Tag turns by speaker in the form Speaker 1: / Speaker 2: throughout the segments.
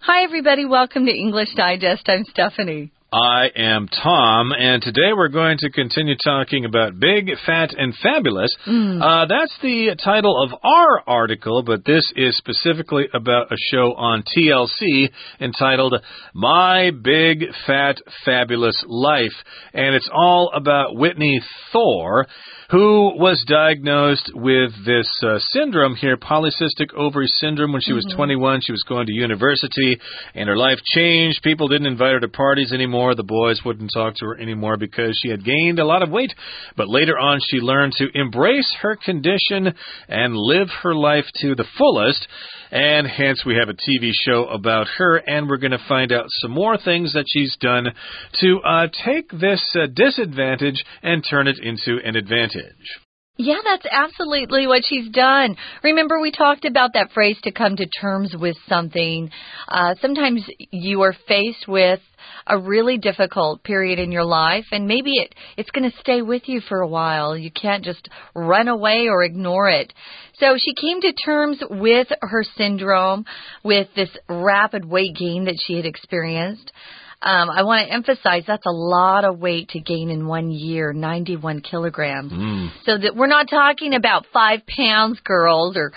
Speaker 1: Hi, everybody. Welcome to English Digest. I'm Stephanie.
Speaker 2: I am Tom, and today we're going to continue talking about Big, Fat, and Fabulous. That's the title of our article, but this is specifically about a show on TLC entitled My Big, Fat, Fabulous Life. And it's all about Whitney Thore, who was diagnosed with this syndrome here, polycystic ovary syndrome, when she was 21. She was going to university, and her life changed. People didn't invite her to parties anymore. The boys wouldn't talk to her anymore because she had gained a lot of weight. But later on, she learned to embrace her condition and live her life to the fullest. And hence, we have a TV show about her, and we're going to find out some more things that she's done to take this disadvantage and turn it into an advantage.
Speaker 1: Yeah, that's absolutely what she's done. Remember, we talked about that phrase to come to terms with something. Sometimes you are faced with a really difficult period in your life, and maybe it's going to stay with you for a while. You can't just run away or ignore it. So she came to terms with her syndrome, with this rapid weight gain that she had experienced. I want to emphasize that's a lot of weight to gain in 1 year, 91 kilograms. So that we're not talking about 5 pounds, girls, or,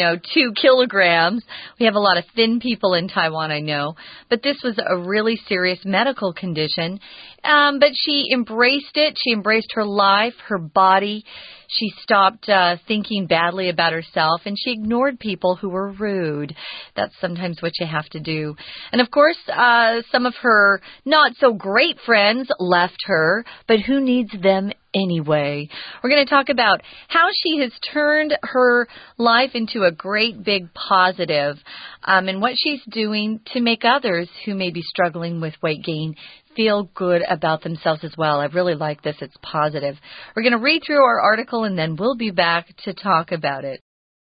Speaker 1: 2 kilograms. We have a lot of thin people in Taiwan, I know. But this was a really serious medical condition. But she embraced it. She embraced her life, her body. She stopped thinking badly about herself, and she ignored people who were rude. That's sometimes what you have to do. And, of course, some of her not-so-great friends left her, but who needs them anyway? We're going to talk about how she has turned her life into a great big positive, and what she's doing to make others who may be struggling with weight gain feel good about themselves as well. I really like this. It's positive. We're going to read through our article, and then we'll be back to talk about it.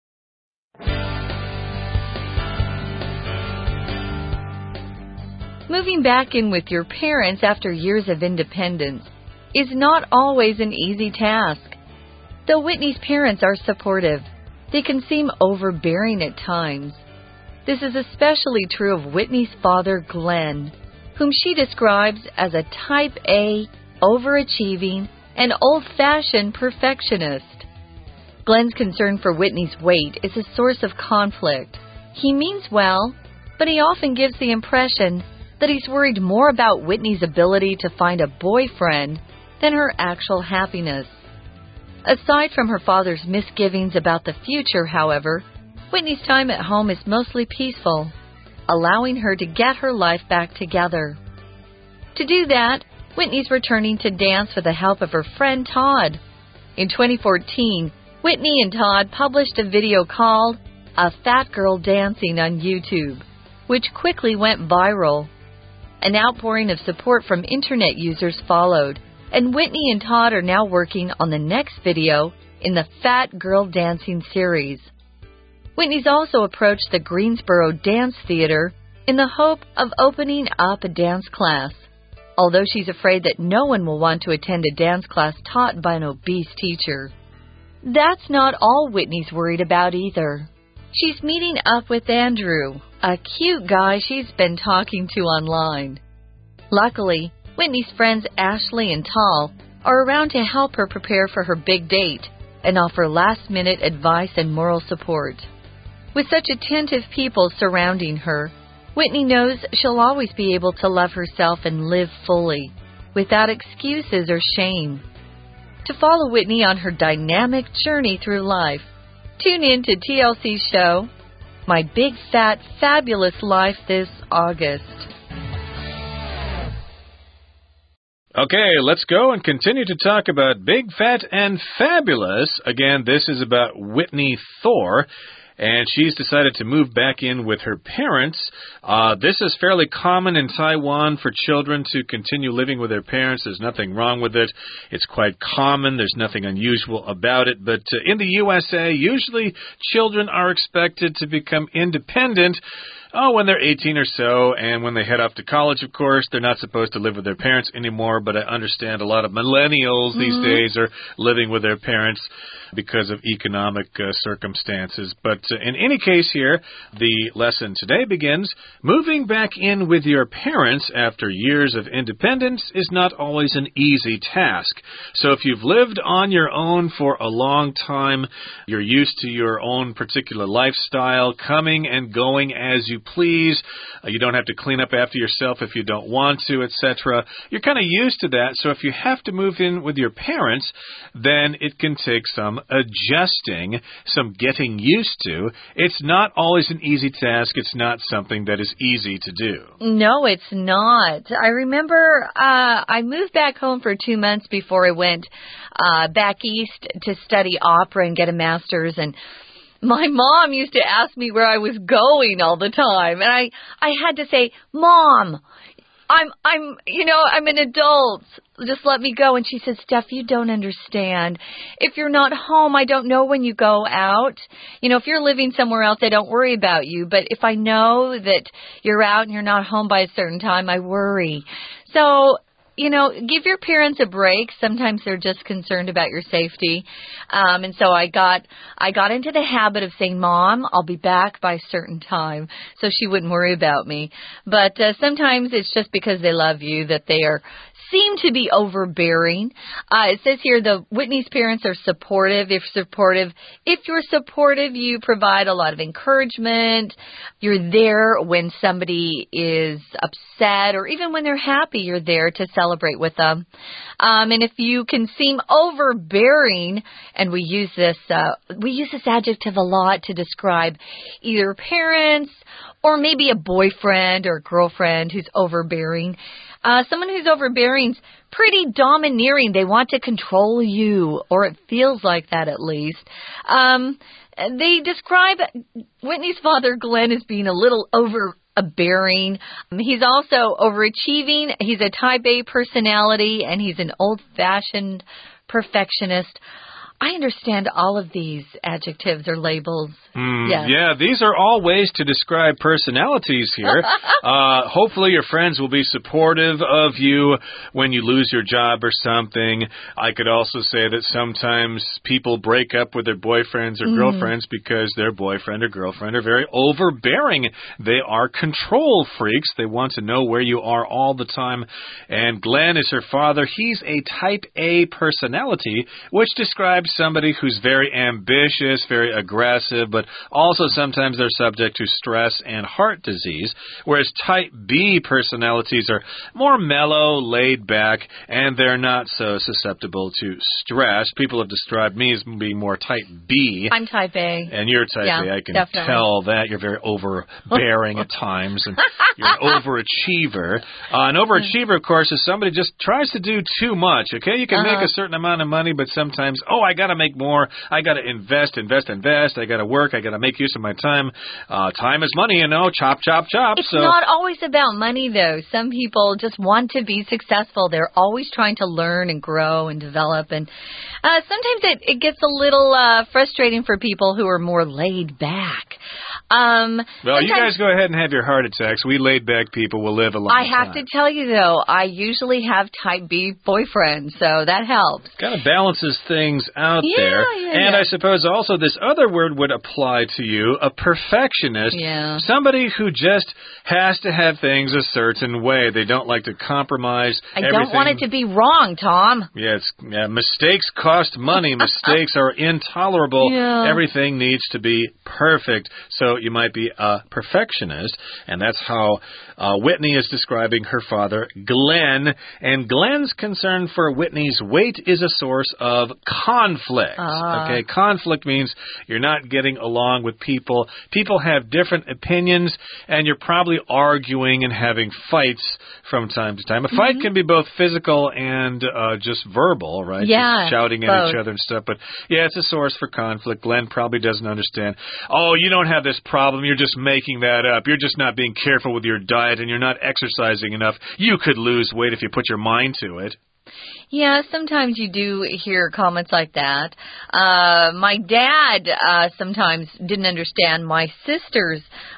Speaker 1: Moving back in with your parents after years of independence is not always an easy task. Though Whitney's parents are supportive, they can seem overbearing at times. This is especially true of Whitney's father, Glenn, whom she describes as a type A, overachieving, and old-fashioned perfectionist. Glenn's concern for Whitney's weight is a source of conflict. He means well, but he often gives the impression that he's worried more about Whitney's ability to find a boyfriend than her actual happiness. Aside from her father's misgivings about the future, however, Whitney's time at home is mostly peaceful, allowing her to get her life back together. To do that, Whitney's returning to dance with the help of her friend Todd. In 2014, Whitney and Todd published a video called A Fat Girl Dancing on YouTube, which quickly went viral. An outpouring of support from internet users followed, and Whitney and Todd are now working on the next video in the Fat Girl Dancing series. Whitney's also approached the Greensboro Dance Theater in the hope of opening up a dance class, although she's afraid that no one will want to attend a dance class taught by an obese teacher. That's not all Whitney's worried about either. She's meeting up with Andrew, a cute guy she's been talking to online. Luckily, Whitney's friends Ashley and Tal are around to help her prepare for her big date and offer last-minute advice and moral support. With such attentive people surrounding her, Whitney knows she'll always be able to love herself and live fully, without excuses or shame. To follow Whitney on her dynamic journey through life, tune in to TLC's show, My Big Fat Fabulous Life, this August.
Speaker 2: Okay, let's go and continue to talk about Big, Fat, and Fabulous. Again, this is about Whitney Thore. And she's decided to move back in with her parents. This is fairly common in Taiwan for children to continue living with their parents. There's nothing wrong with it. It's quite common. There's nothing unusual about it. But in the USA, usually children are expected to become independent when they're 18 or so, and when they head off to college, of course, they're not supposed to live with their parents anymore, but I understand a lot of millennials these days are living with their parents because of economic circumstances. But in any case here, the lesson today begins, moving back in with your parents after years of independence is not always an easy task. So if you've lived on your own for a long time, you're used to your own particular lifestyle, coming and going as you please, you don't have to clean up after yourself if you don't want to, etc. You're kind of used to that, so if you have to move in with your parents, then it can take some adjusting, some getting used to. It's not always an easy task. It's not something that is easy to do.
Speaker 1: No, it's not. I remember I moved back home for 2 months before I went back east to study opera and get a master's, and my mom used to ask me where I was going all the time, and I had to say, Mom, I'm an adult. Just let me go. And she said, Steph, you don't understand. If you're not home, I don't know when you go out. If you're living somewhere else, I don't worry about you. But if I know that you're out and you're not home by a certain time, I worry. So, give your parents a break. Sometimes they're just concerned about your safety. And so I got into the habit of saying, Mom, I'll be back by a certain time, so she wouldn't worry about me. But sometimes it's just because they love you that they seem to be overbearing. It says here the Whitney's parents are supportive. If you're supportive, you provide a lot of encouragement. You're there when somebody is upset, or even when they're happy, you're there to celebrate with them. And if you can seem overbearing, and we use this adjective a lot to describe either parents or maybe a boyfriend or a girlfriend who's overbearing. Someone who's overbearing is pretty domineering. They want to control you, or it feels like that at least. They describe Whitney's father, Glenn, as being a little overbearing. He's also overachieving. He's a type A personality, and he's an old-fashioned perfectionist. I understand all of these adjectives or labels. Yes.
Speaker 2: Yeah, these are all ways to describe personalities here. Hopefully your friends will be supportive of you when you lose your job or something. I could also say that sometimes people break up with their boyfriends or girlfriends because their boyfriend or girlfriend are very overbearing. They are control freaks. They want to know where you are all the time. And Glenn is her father. He's a type A personality, which describes somebody who's very ambitious, very aggressive, but also sometimes they're subject to stress and heart disease, whereas type B personalities are more mellow, laid back, and they're not so susceptible to stress. People have described me as being more type B.
Speaker 1: I'm type A.
Speaker 2: And you're type A. I can tell that. You're very overbearing at times, and you're an overachiever. An overachiever, of course, is somebody just tries to do too much, okay? You can make a certain amount of money, but sometimes, I got to make more. I got to invest. I got to work. I got to make use of my time. Time is money, chop, chop, chop.
Speaker 1: It's not always about money, though. Some people just want to be successful. They're always trying to learn and grow and develop. And sometimes it gets a little frustrating for people who are more laid back.
Speaker 2: Well, you guys go ahead and have your heart attacks. We laid back people will live a long time.
Speaker 1: I have to tell you, though, I usually have type B boyfriends, so that helps.
Speaker 2: Kind of balances things out there. And I suppose also this other word would apply to you, a perfectionist.
Speaker 1: Yeah.
Speaker 2: Somebody who just has to have things a certain way. They don't like to compromise everything.
Speaker 1: I don't want it to be wrong, Tom.
Speaker 2: Mistakes cost money. Mistakes are intolerable.
Speaker 1: Yeah.
Speaker 2: Everything needs to be perfect. So you might be a perfectionist, and that's how Whitney is describing her father, Glenn. And Glenn's concern for Whitney's weight is a source of conflict. Okay, conflict means you're not getting along with people. People have different opinions, and you're probably arguing and having fights from time to time. A fight can be both physical and just verbal, right?
Speaker 1: Yeah,
Speaker 2: just shouting at each other and stuff. But yeah, it's a source for conflict. Glenn probably doesn't understand. Oh, you don't have this problem. You're just making that up. You're just not being careful with your diet, and you're not exercising enough. You could lose weight if you put your mind to it.
Speaker 1: Yeah, sometimes you do hear comments like that. My dad sometimes didn't understand my sister's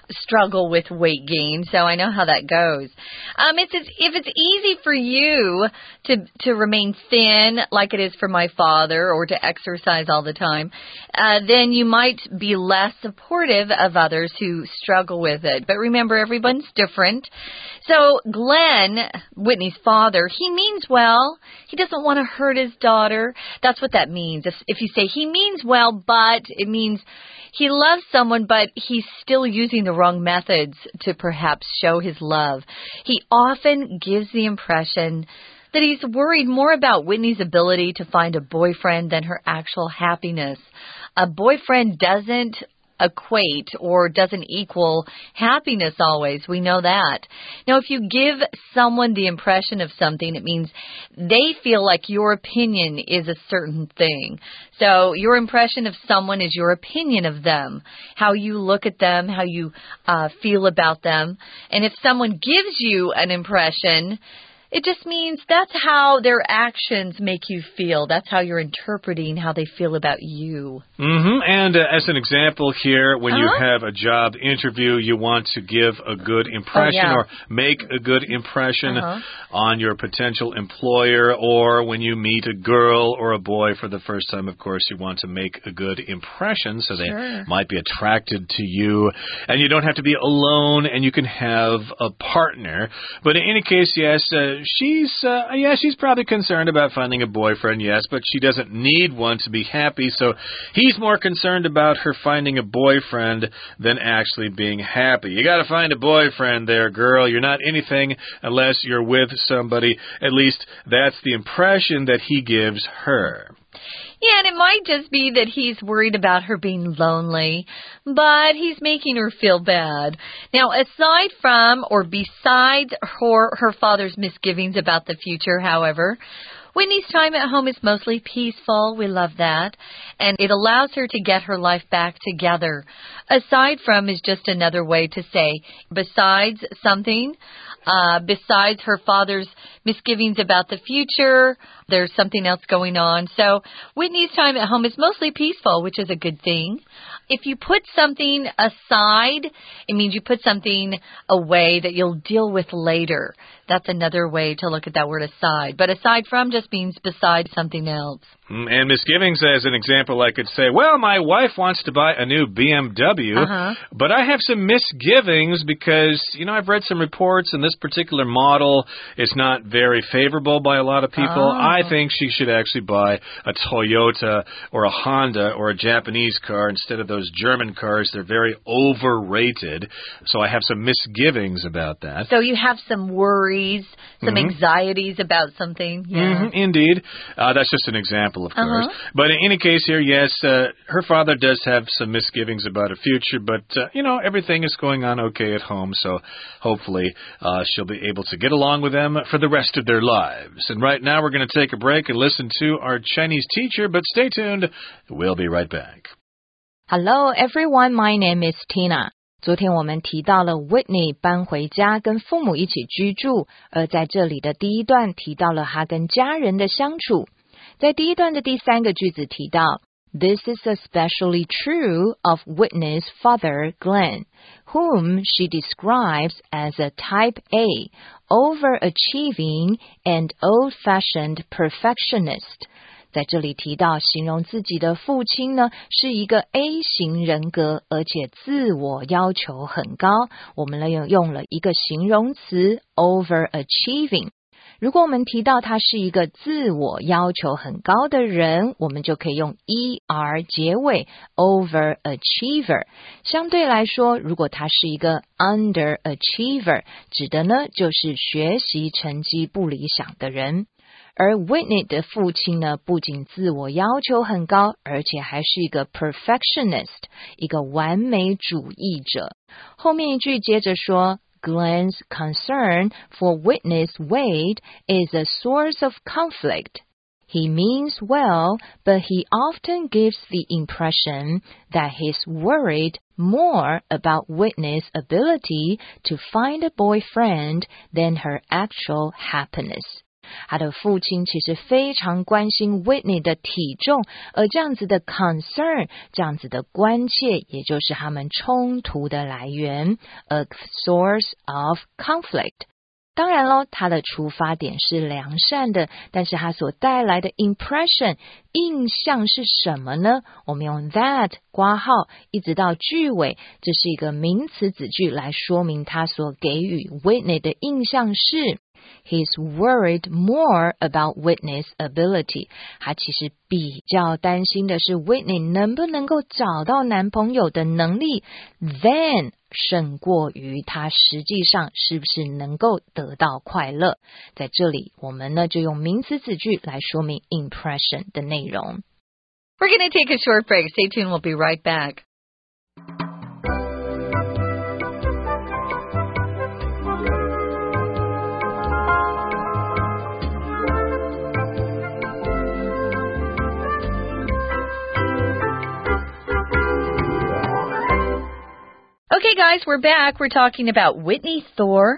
Speaker 1: struggle with weight gain, so I know how that goes. If it's easy for you to remain thin like it is for my father, or to exercise all the time, then you might be less supportive of others who struggle with it. But remember, everyone's different. So Glenn, Whitney's father, he means well. He doesn't want to hurt his daughter. That's what that means. If you say he means well, but it means he loves someone, but he's still using the wrong methods to perhaps show his love. He often gives the impression that he's worried more about Whitney's ability to find a boyfriend than her actual happiness. A boyfriend doesn't equate or doesn't equal happiness always. We know that. Now, if you give someone the impression of something, it means they feel like your opinion is a certain thing. So your impression of someone is your opinion of them, how you look at them, how you feel about them. And if someone gives you an impression, it just means that's how their actions make you feel. That's how you're interpreting how they feel about you.
Speaker 2: And as an example here, when you have a job interview, you want to give a good impression or make a good impression on your potential employer, or when you meet a girl or a boy for the first time, of course, you want to make a good impression so they might be attracted to you. And you don't have to be alone, and you can have a partner. But in any case, yes, she's probably concerned about finding a boyfriend, yes, but she doesn't need one to be happy, so he's more concerned about her finding a boyfriend than actually being happy. You gotta find a boyfriend there, girl. You're not anything unless you're with somebody. At least that's the impression that he gives her.
Speaker 1: Yeah, and it might just be that he's worried about her being lonely, but he's making her feel bad. Now, aside from or besides her father's misgivings about the future, however, Whitney's time at home is mostly peaceful. We love that. And it allows her to get her life back together. Aside from is just another way to say besides something. Besides her father's misgivings about the future, there's something else going on. So Whitney's time at home is mostly peaceful, which is a good thing. If you put something aside, it means you put something away that you'll deal with later. That's another way to look at that word aside. But aside from just means beside something else.
Speaker 2: And misgivings, as an example, I could say, well, my wife wants to buy a new BMW, but I have some misgivings because, I've read some reports and this particular model is not very favorable by a lot of people. I think she should actually buy a Toyota or a Honda or a Japanese car instead of those German cars. They're very overrated. So I have some misgivings about that.
Speaker 1: So you have some worries, some anxieties about something. Yeah.
Speaker 2: Indeed. That's just an example, of course. But in any case here, yes, her father does have some misgivings about her future, but, everything is going on okay at home, so hopefully she'll be able to get along with them for the rest of their lives. And right now we're going to take a break and listen to our Chinese teacher, but stay tuned. We'll be right back.
Speaker 3: Hello, everyone. My name is Tina. 昨天我们提到了 Whitney 搬回家跟父母一起居住，而在这里的第一段提到了他跟家人的相处。在第一段的第三个句子提到 This is especially true of Whitney's father, Glenn, whom she describes as a type A, overachieving and old-fashioned perfectionist. 在这里提到形容自己的父亲呢，是一个 A 型人格，而且自我要求很高。我们用了一个形容词 overachieving。如果我们提到他是一个自我要求很高的人，我们就可以用 er 结尾 overachiever。相对来说，如果他是一个 underachiever， 指的呢就是学习成绩不理想的人。而 Whitney 的父亲呢，不仅自我要求很高，而且还是一个 perfectionist， 一个完美主义者。后面一句接着说Glenn's concern for Whitney's weight is a source of conflict. He means well, but he often gives the impression that he's worried more about Whitney's ability to find a boyfriend than her actual happiness. 他的父亲其实非常关心 Whitney 的体重，而这样子的 concern， 这样子的关切，也就是他们冲突的来源 ，a source of conflict。当然咯，他的出发点是良善的，但是他所带来的 impression 印象是什么呢？我们用 that 括号一直到句尾，这是一个名词子句来说明他所给予 Whitney 的印象是He's worried more about Whitney's ability. 他其实比较担心的是 Whitney 能不能够找到男朋友的能力 than 胜过于他实际上是不是能够得到快乐。在这里我们呢就用名词子句来说明 impression 的内容。
Speaker 1: We're going to take a short break. Stay tuned. We'll be right back. Okay, guys, we're back. We're talking about Whitney Thore,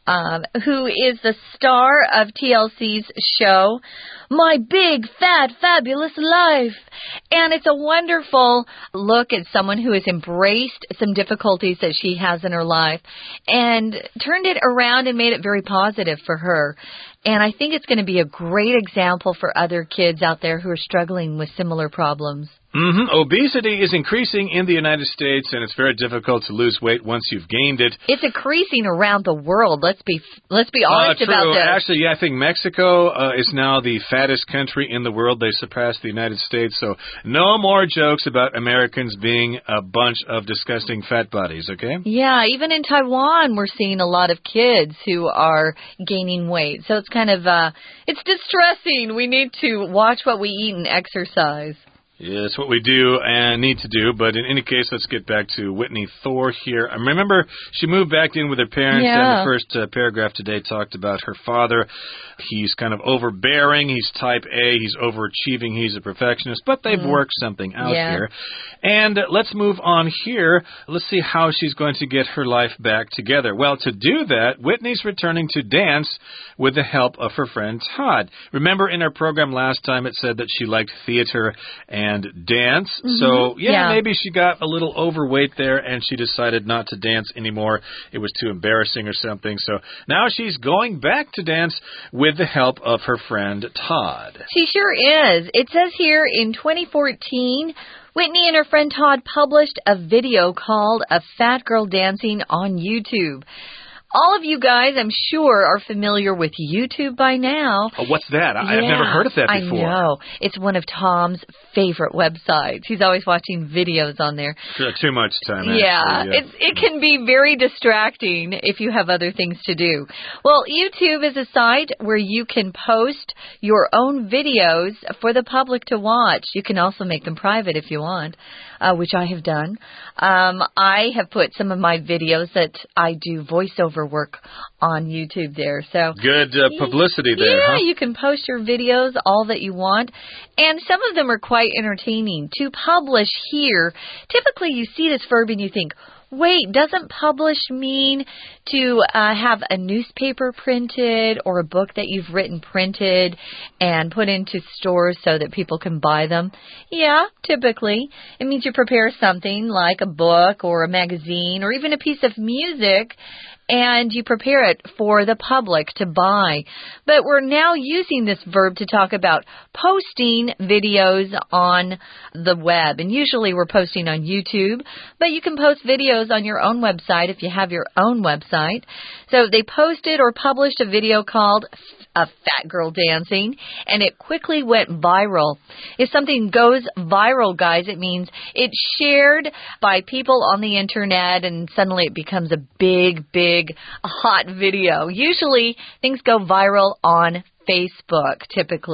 Speaker 1: who is the star of TLC's show, My Big, Fat, Fabulous Life. And it's a wonderful look at someone who has embraced some difficulties that she has in her life and turned it around and made it very positive for her. And I think it's going to be a great example for other kids out there who are struggling with similar problems.
Speaker 2: Obesity is increasing in the United States, and it's very difficult to lose weight once you've gained it.
Speaker 1: It's increasing around the world. Let's be honest about this.
Speaker 2: Actually, yeah, I think Mexico is now the fattest country in the world. They surpassed the United States, so no more jokes about Americans being a bunch of disgusting fat bodies, okay?
Speaker 1: Yeah, even in Taiwan, we're seeing a lot of kids who are gaining weight. So it's kind of, it's distressing. We need to watch what we eat and exercise.
Speaker 2: Yeah, it's what we do and need to do. But in any case, let's get back to Whitney Thore here. I remember she moved back in with her parents, and the first paragraph today talked about her father. He's kind of overbearing. He's type A. He's overachieving. He's a perfectionist. But they've worked something out here. And let's move on here. Let's see how she's going to get her life back together. Well, to do that, Whitney's returning to dance with the help of her friend Todd. Remember in our program last time it said that she liked theater and dance. So, maybe she got a little overweight there and she decided not to dance anymore. It was too embarrassing or something. So now she's going back to dance with the help of her friend Todd.
Speaker 1: She sure is. It says here in 2014, Whitney and her friend Todd published a video called A Fat Girl Dancing on YouTube. All of you guys, I'm sure, are familiar with YouTube by now.
Speaker 2: Oh, what's that? I've never heard of that before.
Speaker 1: I know. It's one of Tom's favorite websites. He's always watching videos on there.
Speaker 2: Too much time, actually.
Speaker 1: Yeah. It can be very distracting if you have other things to do. Well, YouTube is a site where you can post your own videos for the public to watch. You can also make them private if you want, which I have done. I have put some of my videos that I do voiceover work on YouTube there. So
Speaker 2: good publicity there.
Speaker 1: Yeah, you can post your videos all that you want. And some of them are quite entertaining. To publish here, typically you see this verb and you think, wait, doesn't publish mean to have a newspaper printed or a book that you've written printed and put into stores so that people can buy them? Yeah, typically. It means you prepare something like a book or a magazine or even a piece of music, and you prepare it for the public to buy. But we're now using this verb to talk about posting videos on the web. And usually we're posting on YouTube, but you can post videos on your own website if you have your own website. So they posted or published a video called A Fat Girl Dancing, and it quickly went viral. If something goes viral, guys, it means it's shared by people on the internet, and suddenly it becomes a big, hot video. Usually, things go viral on Facebook, typically.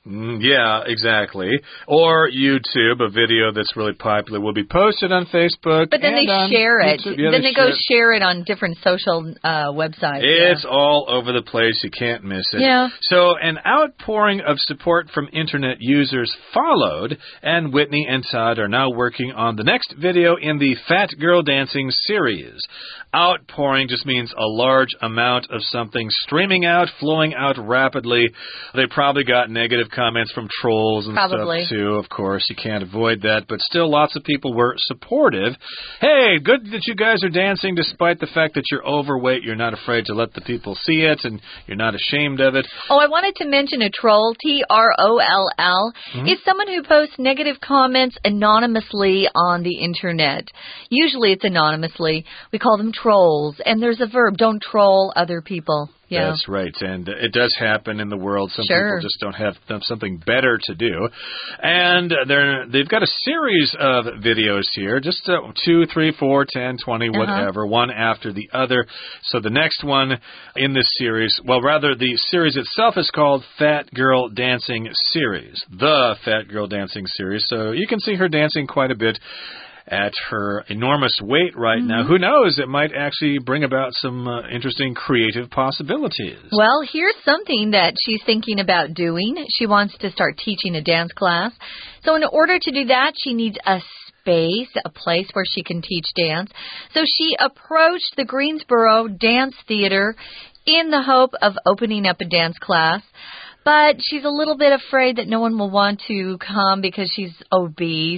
Speaker 2: Yeah, exactly. Or YouTube, a video that's really popular, will be posted on Facebook.
Speaker 1: But then they share it.
Speaker 2: Yeah,
Speaker 1: then they go share it on different social websites.
Speaker 2: It's all over the place. You can't miss it.
Speaker 1: Yeah.
Speaker 2: So an outpouring of support from internet users followed, and Whitney and Todd are now working on the next video in the Fat Girl Dancing series. Outpouring just means a large amount of something streaming out, flowing out rapidly. They probably got negative comments from trolls and stuff too, of course. You can't avoid that, but still lots of people were supportive. Hey, good that you guys are dancing despite the fact that you're overweight. You're not afraid to let the people see it, and you're not ashamed of it.
Speaker 1: Oh, I wanted to mention a troll, T-R-O-L-L. It's someone who posts negative comments anonymously on the internet. Usually it's anonymously. We call them trolls. And there's a verb, don't troll other people. Yeah.
Speaker 2: That's right. And it does happen in the world. Some people just don't have something better to do. And they've got a series of videos here, just 2, 3, 4, 10, 20, whatever, one after the other. So the next one in this series, well, rather, the series itself is called Fat Girl Dancing Series. The Fat Girl Dancing Series. So you can see her dancing quite a bit at her enormous weight right now. Who knows? It might actually bring about some interesting creative possibilities.
Speaker 1: Well, here's something that she's thinking about doing. She wants to start teaching a dance class. So in order to do that, she needs a space, a place where she can teach dance. So she approached the Greensboro Dance Theater in the hope of opening up a dance class. But she's a little bit afraid that no one will want to come because she's obese.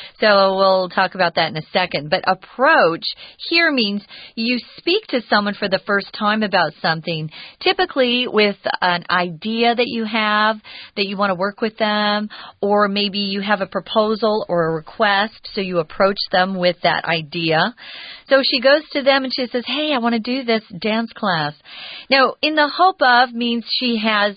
Speaker 1: So we'll talk about that in a second. But approach here means you speak to someone for the first time about something, typically with an idea that you have, that you want to work with them, or maybe you have a proposal or a request, so you approach them with that idea. So she goes to them and she says, hey, I want to do this dance class. Now, in the hope of means she has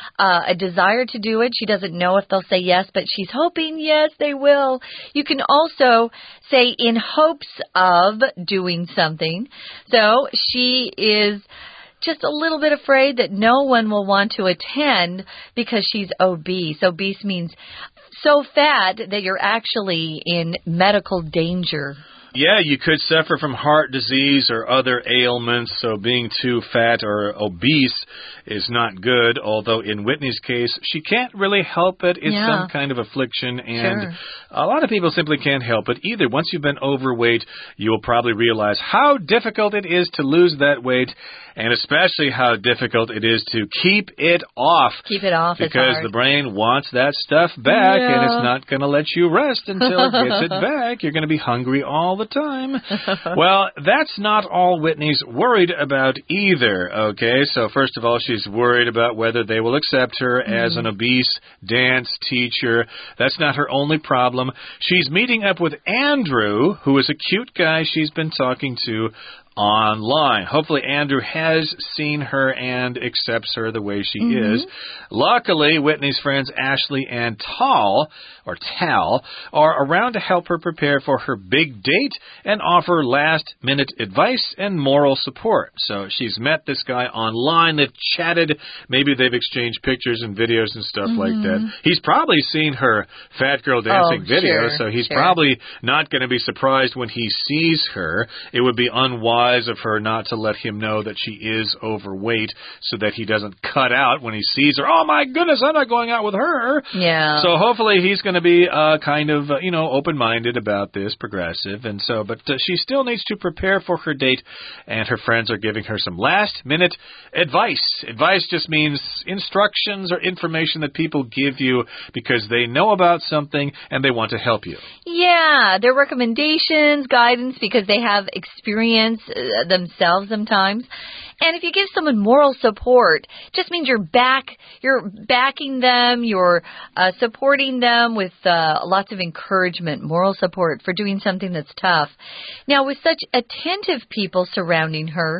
Speaker 1: a desire to do it. She doesn't know if they'll say yes, but she's hoping yes, they will. You can also say in hopes of doing something. So she is just a little bit afraid that no one will want to attend because she's obese. Obese means so fat that you're actually in medical danger.
Speaker 2: Yeah, you could suffer from heart disease or other ailments, so being too fat or obese is not good, although in Whitney's case, she can't really help it. It's some kind of affliction, and a lot of people simply can't help it either. Once you've been overweight, you will probably realize how difficult it is to lose that weight, and especially how difficult it is to keep it off.
Speaker 1: Keep it off,
Speaker 2: because the brain wants that stuff back, and it's not going to let you rest until it gets it back. You're going to be hungry all the time. Well, that's not all Whitney's worried about either, okay? So first of all, she's worried about whether they will accept her as an obese dance teacher. That's not her only problem. She's meeting up with Andrew, who is a cute guy she's been talking to online. Hopefully Andrew has seen her and accepts her the way she is. Luckily, Whitney's friends Ashley and Tal are around to help her prepare for her big date and offer last-minute advice and moral support. So she's met this guy online. They've chatted. Maybe they've exchanged pictures and videos and stuff like that. He's probably seen her Fat Girl Dancing video, so he's probably not going to be surprised when he sees her. It would be unwise of her not to let him know that she is overweight so that he doesn't cut out when he sees her. Oh, my goodness, I'm not going out with her.
Speaker 1: Yeah.
Speaker 2: So hopefully he's going to be kind of, open-minded about this, progressive. And so, but she still needs to prepare for her date, and her friends are giving her some last-minute advice. Advice just means instructions or information that people give you because they know about something and they want to help you.
Speaker 1: Yeah, they're recommendations, guidance, because they have experience themselves sometimes. And if you give someone moral support, it just means you're backing them, you're supporting them with lots of encouragement, moral support for doing something that's tough. Now, with such attentive people surrounding her,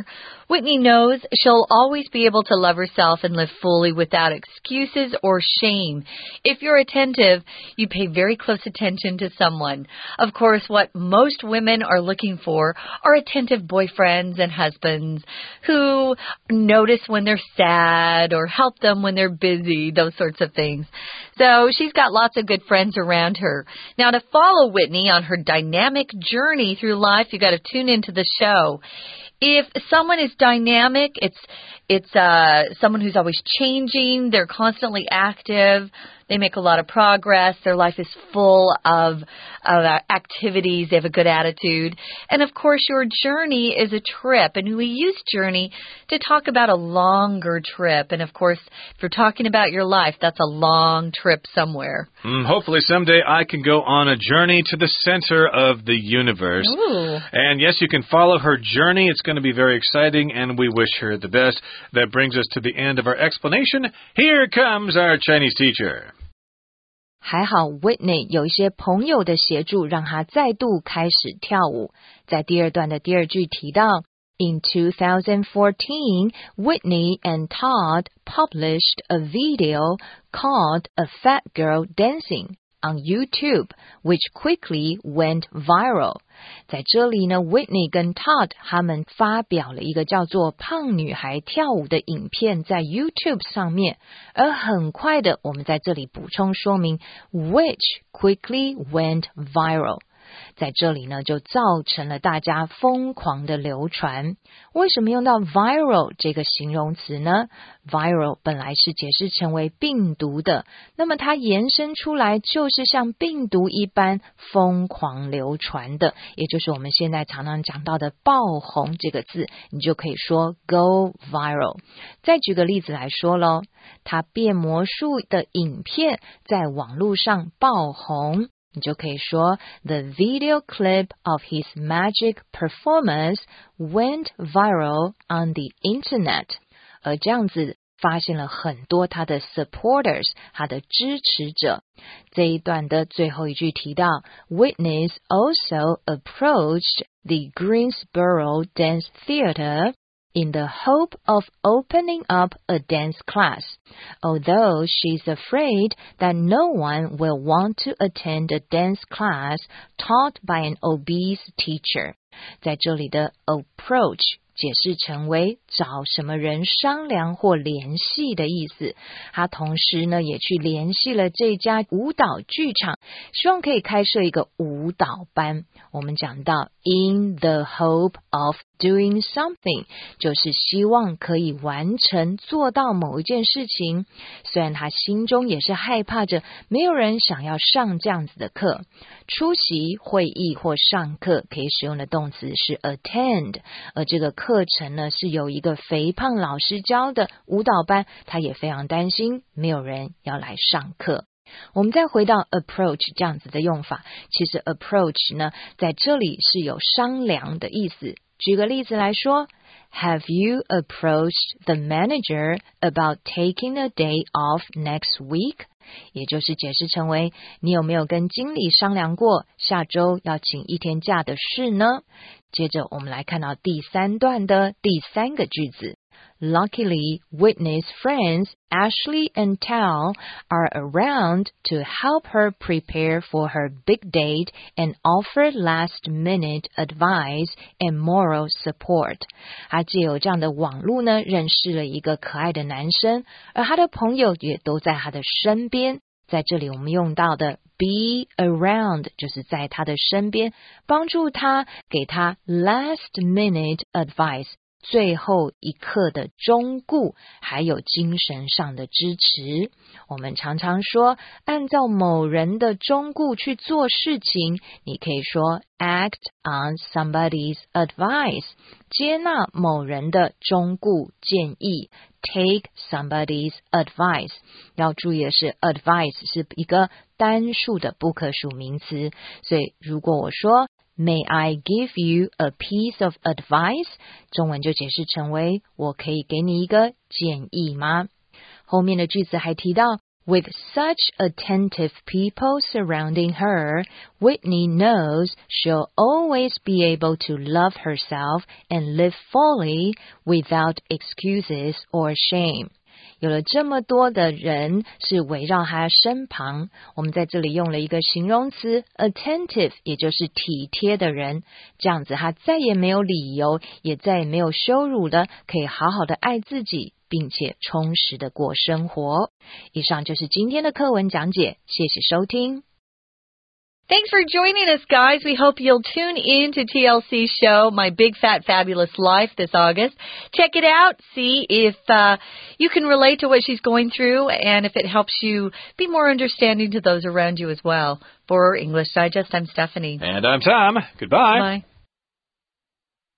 Speaker 1: Whitney knows she'll always be able to love herself and live fully without excuses or shame. If you're attentive, you pay very close attention to someone. Of course, what most women are looking for are attentive boyfriends and husbands who notice when they're sad or help them when they're busy, those sorts of things. So she's got lots of good friends around her. Now, to follow Whitney on her dynamic journey through life, you got to tune into the show. If someone is dynamic, it's someone who's always changing, they're constantly active, they make a lot of progress, their life is full of activities, they have a good attitude. And of course, your journey is a trip, and we use journey to talk about a longer trip. And of course, if you're talking about your life, that's a long trip somewhere.
Speaker 2: Hopefully someday I can go on a journey to the center of the universe.
Speaker 1: Ooh.
Speaker 2: And yes, you can follow her journey. It's going to be very exciting, and we wish her the best. That brings us to the end of our explanation. Here comes our Chinese teacher.
Speaker 3: 还好 Whitney 有一些朋友的协助，让她再度开始跳舞。在第二段的第二句提到 In 2014, Whitney and Todd published a video called A Fat Girl Dancing on YouTube, which quickly went viral. 在这里呢 Whitney 跟 Todd 他们发表了一个叫做胖女孩跳舞的影片在 YouTube 上面，而很快的我们在这里补充说明 which quickly went viral。在这里呢就造成了大家疯狂的流传。为什么用到 viral 这个形容词呢？ Viral 本来是解释成为病毒的，那么它延伸出来就是像病毒一般疯狂流传的，也就是我们现在常常讲到的爆红这个字，你就可以说 go viral。 再举个例子来说咯，他变魔术的影片在网络上爆红，你就可以说 The video clip of his magic performance went viral on the internet. 而这样子发现了很多他的 supporters, 他的支持者。这一段的最后一句提到 Witness also approached the Greensboro Dance Theater in the hope of opening up a dance class, although she's afraid that no one will want to attend a dance class taught by an obese teacher. 在这里的 approach 解释成为找什么人商量或联系的意思。他同时呢也去联系了这家舞蹈剧场，希望可以开设一个舞蹈班。我们讲到 in the hope of doing something 就是希望可以完成做到某一件事情，虽然他心中也是害怕着没有人想要上这样子的课。出席会议或上课可以使用的动词是 attend， 而这个课程呢是由一个肥胖老师教的舞蹈班，他也非常担心没有人要来上课。我们再回到 approach 这样子的用法，其实 approach 呢在这里是有商量的意思。举个例子来说， Have you approached the manager about taking a day off next week? 也就是解释成为你有没有跟经理商量过下周要请一天假的事呢？接着我们来看到第三段的第三个句子。Luckily, Whitney's friends Ashley and Tal are around to help her prepare for her big date and offer last-minute advice and moral support. 他藉由这样的网络呢，认识了一个可爱的男生，而他的朋友也都在他的身边。在这里我们用到的 be around 就是在他的身边，帮助他，给他 last-minute advice。最后一刻的忠顾，还有精神上的支持。我们常常说按照某人的忠顾去做事情，你可以说 act on somebody's advice， 接纳某人的忠顾建议， take somebody's advice。 要注意的是 advice 是一个单数的不可数名词，所以如果我说May I give you a piece of advice? 中文就解释成为我可以给你一个建议吗？后面的句子还提到 With such attentive people surrounding her, Whitney knows she'll always be able to love herself and live fully without excuses or shame. 有了这么多的人是围绕她身旁，我们在这里用了一个形容词 attentive， 也就是体贴的人，这样子她再也没有理由，也再也没有羞辱了，可以好好的爱自己，并且充实的过生活。以上就是今天的课文讲解，谢谢收听。
Speaker 1: Thanks for joining us, guys. We hope you'll tune in to TLC's show, My Big Fat Fabulous Life, this August. Check it out. See if you can relate to what she's going through and if it helps you be more understanding to those around you as well. For English Digest, I'm Stephanie.
Speaker 2: And I'm Tom. Goodbye.
Speaker 1: Bye.